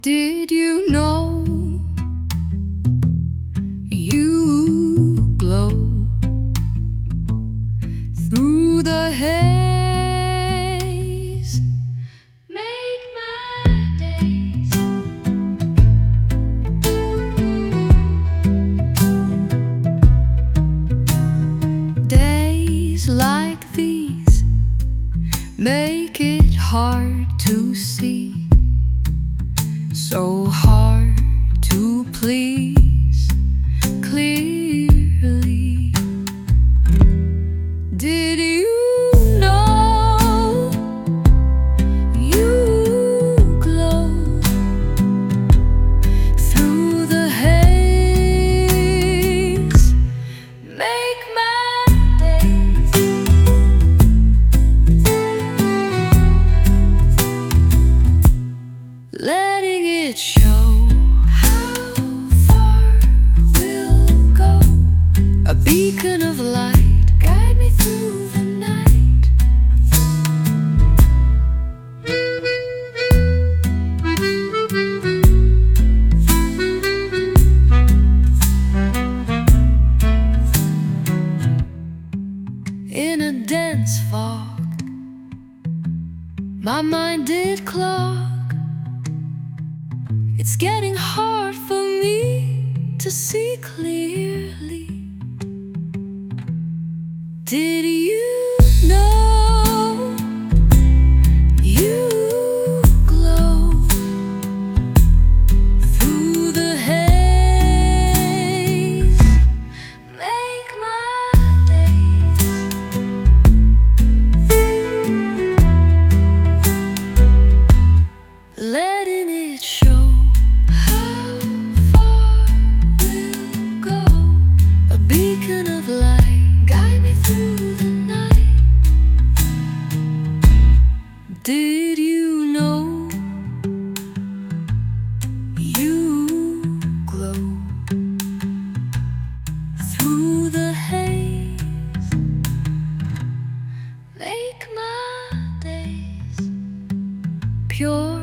Did you know you glow through the haze? Make my days. Days like these make it hard to see, so hard to please clearly. Did you know you glow through the haze? Make my days. Letting it show how far we'll go. A beacon of light, guide me through the night. In a dense fog, my mind did clog. It's getting hard for me to see clearly. Did you know you glow through the haze? Make my days. Letting it show how far we'll go. A beacon of light, guide me through the night. Did you know you glow through the haze? Make my days pure